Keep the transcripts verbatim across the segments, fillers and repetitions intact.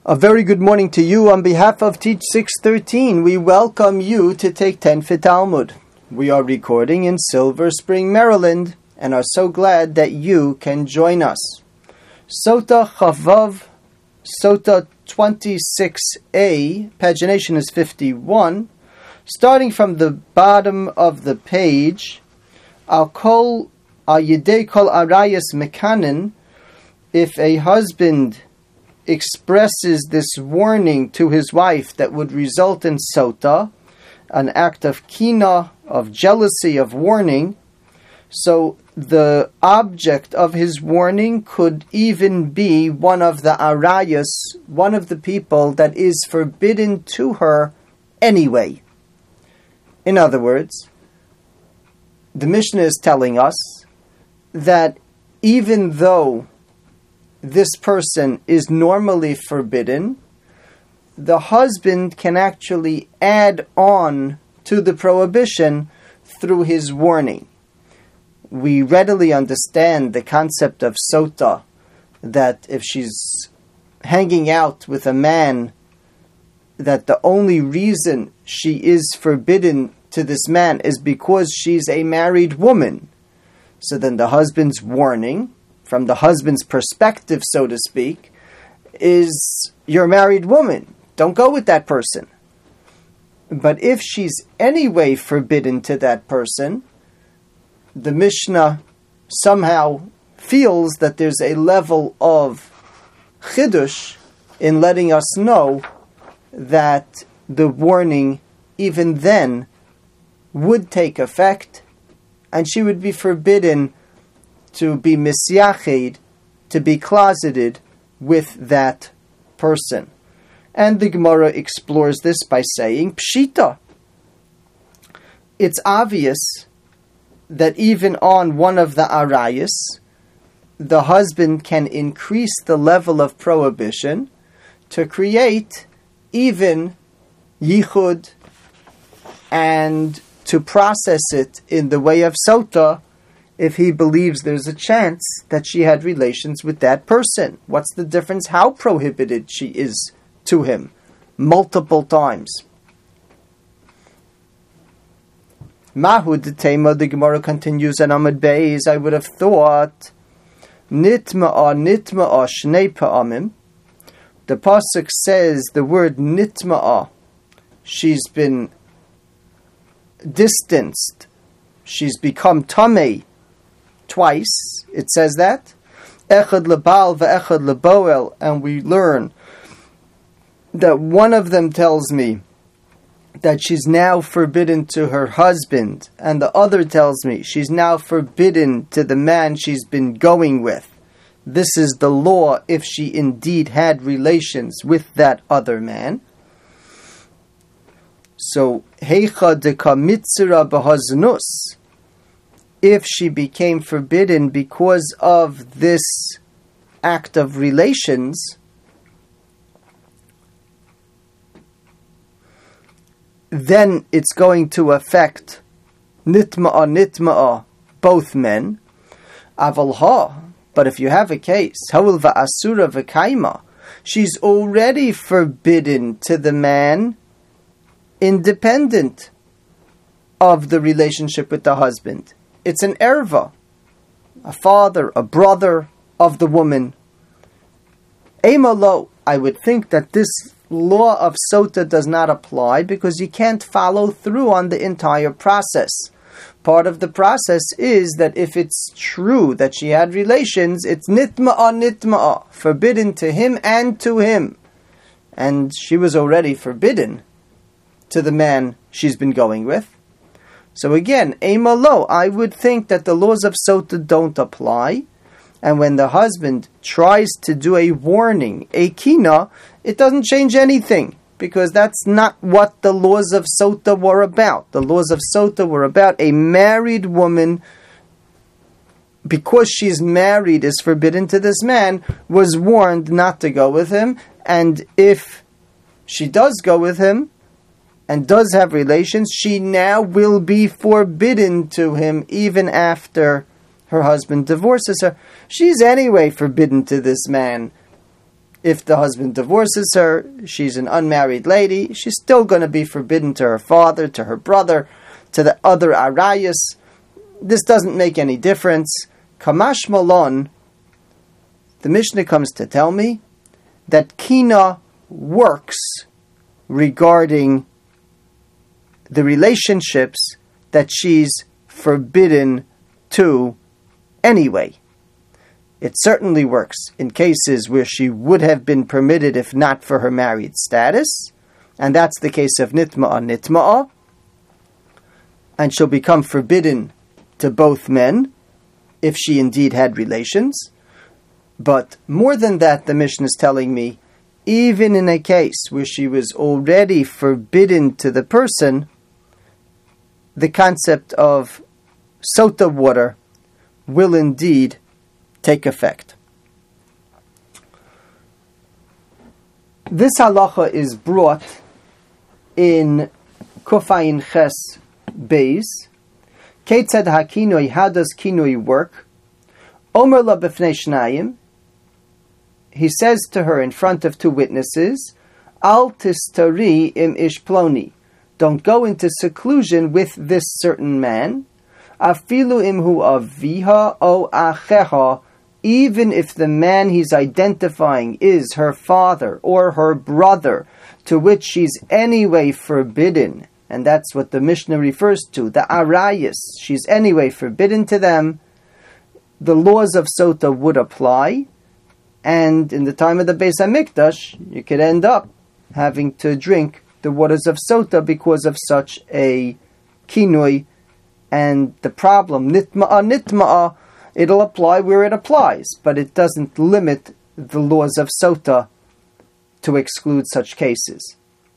A very good morning to you. On behalf of Teach six thirteen, we welcome you to take ten for Talmud. We are recording in Silver Spring, Maryland, and are so glad that you can join us. Sota Chavav, Sota twenty-six A, pagination is fifty-one. Starting from the bottom of the page, Al Kol Al Yidei Kol Arayas Mekanin, if a husband expresses this warning to his wife that would result in sota, an act of kina, of jealousy, of warning. So the object of his warning could even be one of the arayas, one of the people that is forbidden to her anyway. In other words, the Mishnah is telling us that even though this person is normally forbidden, the husband can actually add on to the prohibition through his warning. We readily understand the concept of sota, that if she's hanging out with a man, that the only reason she is forbidden to this man is because she's a married woman. So then the husband's warning, from the husband's perspective, so to speak, is you're a married woman. Don't go with that person. But if she's anyway forbidden to that person, the Mishnah somehow feels that there's a level of chidush in letting us know that the warning even then would take effect and she would be forbidden to be misyached, to be closeted with that person. And the Gemara explores this by saying, Pshita. It's obvious that even on one of the arayas, the husband can increase the level of prohibition to create even yichud and to process it in the way of sota, if he believes there's a chance that she had relations with that person. What's the difference? How prohibited she is to him multiple times. Mahu Tema, the Gemara continues on Amud Beis, I would have thought Nitma'a Nitma'a Shnei Pa'amim. The Pasuk says the word Nitma'a, she's been distanced, she's become Tamei twice. It says that Echad lebal ve'echad leboel, and we learn that one of them tells me that she's now forbidden to her husband, and the other tells me she's now forbidden to the man she's been going with. This is the law if she indeed had relations with that other man. So heicha deka mitzira b'haznus, if she became forbidden because of this act of relations, then it's going to affect nitma'a nitma'a, both men. Aval ha, but if you have a case, ha'ul va'asura v'kaima, she's already forbidden to the man independent of the relationship with the husband. It's an erva, a father, a brother of the woman. Emalo, I would think that this law of sota does not apply because you can't follow through on the entire process. Part of the process is that if it's true that she had relations, it's nitma'a nitma'a, forbidden to him and to him. And she was already forbidden to the man she's been going with. So again, Eimalo, I would think that the laws of sota don't apply. And when the husband tries to do a warning, a kina, it doesn't change anything, because that's not what the laws of sota were about. The laws of sota were about a married woman, because she's married, is forbidden to this man, was warned not to go with him. And if she does go with him, and does have relations, she now will be forbidden to him even after her husband divorces her. She's anyway forbidden to this man If the husband divorces her, she's an unmarried lady, she's still going to be forbidden to her father, to her brother, to the other arayas. This doesn't make any difference. Kamash Malon, the Mishnah comes to tell me that kina works regarding the relationships that she's forbidden to anyway. It certainly works in cases where she would have been permitted if not for her married status, and that's the case of nitma'a nitma'a, and she'll become forbidden to both men if she indeed had relations. But more than that, the Mishnah is telling me, even in a case where she was already forbidden to the person, the concept of sota water will indeed take effect. This halacha is brought in Kufayin Ches Beis. Ketzad hakinoi, how does kinoi work? Omer la b'fnei shnayim, he says to her in front of two witnesses, Al tistari im ish ploni, don't go into seclusion with this certain man, afilu imhu aviha o acheha, even if the man he's identifying is her father or her brother, to which she's anyway forbidden, and that's what the Mishnah refers to, the arayas, she's anyway forbidden to them, the laws of sota would apply, and in the time of the Beis HaMikdash, you could end up having to drink the waters of sota because of such a kinoi, and the problem, nitma'a nitma'a, it'll apply where it applies, but it doesn't limit the laws of sota to exclude such cases.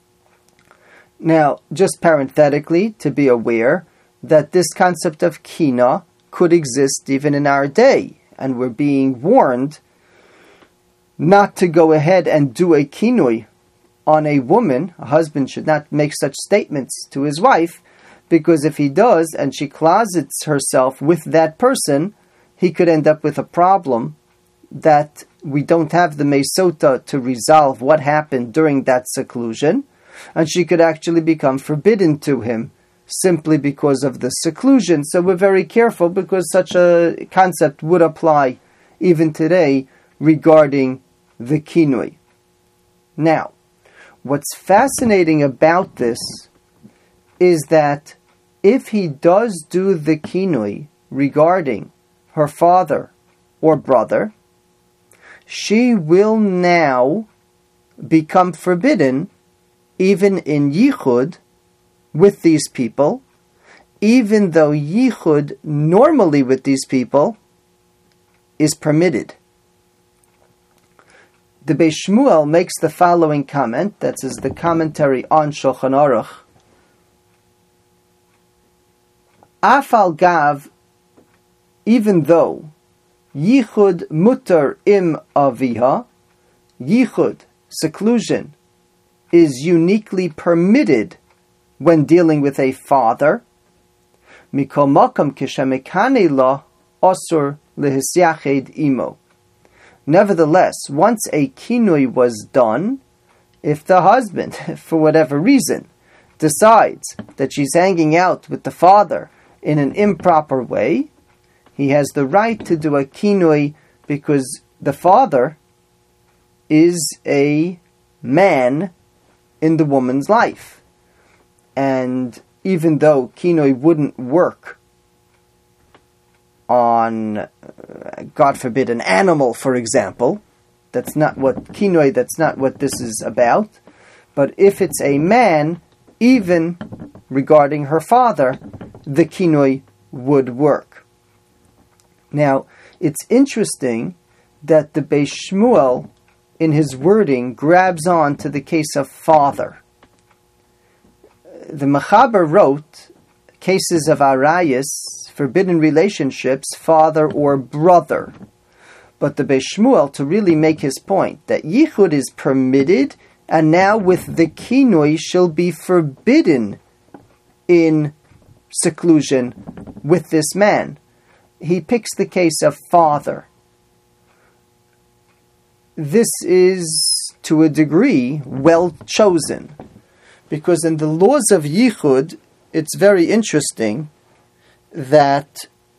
Now, just parenthetically, to be aware that this concept of kina could exist even in our day, and we're being warned not to go ahead and do a kinoi on a woman. A husband should not make such statements to his wife, because if he does and she closets herself with that person, he could end up with a problem that we don't have the mesota to resolve what happened during that seclusion, and she could actually become forbidden to him simply because of the seclusion. So we're very careful, because such a concept would apply even today regarding the kinui. Now, what's fascinating about this is that if he does do the kinui regarding her father or brother, she will now become forbidden even in yichud with these people, even though yichud normally with these people is permitted. The Beis Shmuel makes the following comment, that is the commentary on Shulchan Aruch. Afal gav, even though yichud mutar im aviha, yichud, seclusion, is uniquely permitted when dealing with a father, mikol makam kishemekane la osur lehisyached imo. Nevertheless, once a kinui was done, if the husband, for whatever reason, decides that she's hanging out with the father in an improper way, he has the right to do a kinui because the father is a man in the woman's life. And even though kinui wouldn't work on, uh, God forbid, an animal, for example, that's not what kinui, that's not what this is about. But if it's a man, even regarding her father, the kinui would work. Now, it's interesting that the Beis Shmuel, in his wording, grabs on to the case of father. The Mechaber wrote cases of arayas, forbidden relationships, father or brother. But the Beis Shmuel, to really make his point, that yichud is permitted, and now with the kinui she'll be forbidden in seclusion with this man. He picks the case of father. this is, to a degree, well chosen. Because in the laws of Yichud, it's very interesting that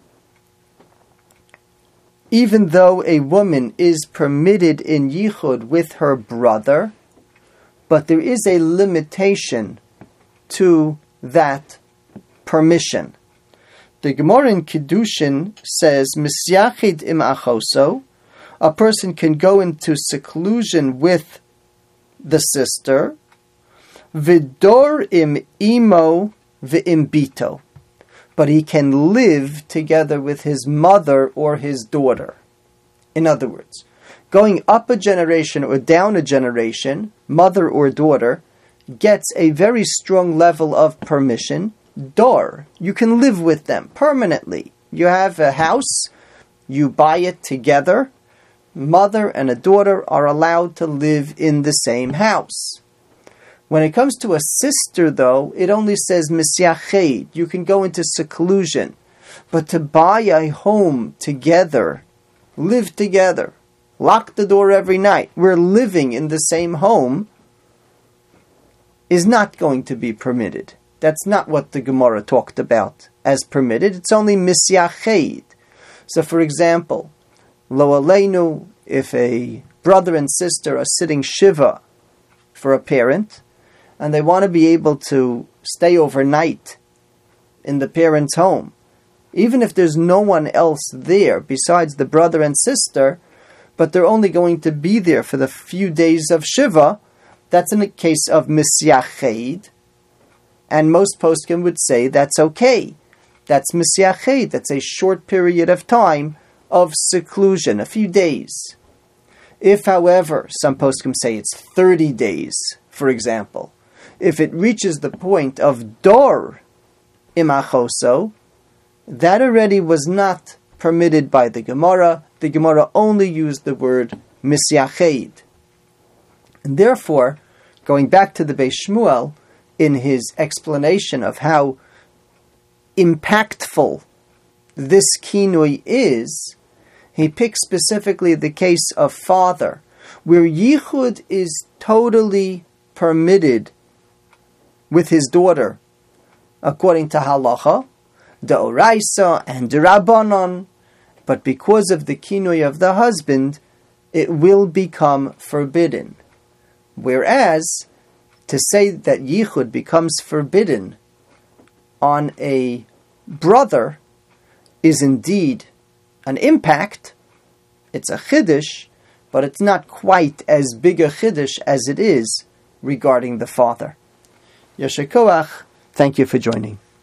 even though a woman is permitted in Yichud with her brother, but there is a limitation to that permission. The Gemara in Kiddushin says, Misyachid im achoso, a person can go into seclusion with the sister, vidor im imo v'im bito, but he can live together with his mother or his daughter. In other words, going up a generation or down a generation, mother or daughter, gets a very strong level of permission. Dor, you can live with them permanently. You have a house, you buy it together. Mother and a daughter are allowed to live in the same house. When it comes to a sister, though, it only says misyached. You can go into seclusion. But to buy a home together, live together, lock the door every night, we're living in the same home, is not going to be permitted. That's not what the Gemara talked about as permitted. It's only misyached. So, for example, lo aleinu, if a brother and sister are sitting shiva for a parent, and they want to be able to stay overnight in the parent's home, even if there's no one else there besides the brother and sister, but they're only going to be there for the few days of shiva, that's in the case of misyached. And most poskim would say that's okay. That's misyached. That's a short period of time of seclusion, a few days. If, however, some poskim say it's thirty days, for example, if it reaches the point of dor imachoso, that already was not permitted by the Gemara. The Gemara only used the word misyached. And therefore, going back to the Beis Shmuel, in his explanation of how impactful this kinui is, he picks specifically the case of father, where yichud is totally permitted with his daughter, according to halacha, d'oraisa and d'rabbanon, but because of the kinui of the husband, it will become forbidden. Whereas, to say that yichud becomes forbidden on a brother is indeed an impact. It's a chiddush, but it's not quite as big a chiddush as it is regarding the father. Yasher koach, thank you for joining.